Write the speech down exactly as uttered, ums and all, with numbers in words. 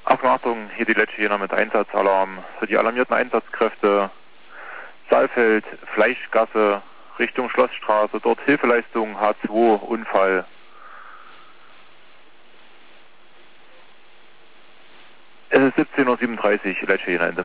Achtung, Achtung, hier die letzte Jena mit Einsatzalarm für die alarmierten Einsatzkräfte. Saalfeld, Fleischgasse, Richtung Schlossstraße, dort Hilfeleistung H zwei, Unfall. Es ist siebzehn Uhr siebenunddreißig, letzte Jena Ende.